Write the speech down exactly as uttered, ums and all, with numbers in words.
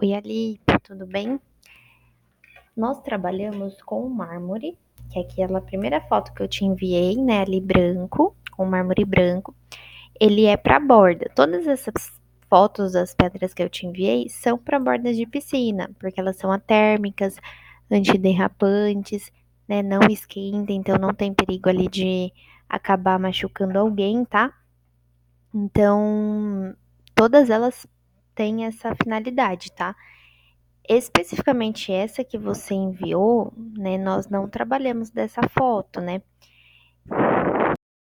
Oi, Ali, tudo bem? Nós trabalhamos com mármore, que é aquela primeira foto que eu te enviei, né, ali branco, com mármore branco. Ele é para borda. Todas essas fotos das pedras que eu te enviei são para bordas de piscina, porque elas são atérmicas, antiderrapantes, né, não esquentam, então não tem perigo ali de acabar machucando alguém, tá? Então, todas elas têm essa finalidade, tá? Especificamente essa que você enviou, né? Nós não trabalhamos dessa foto, né?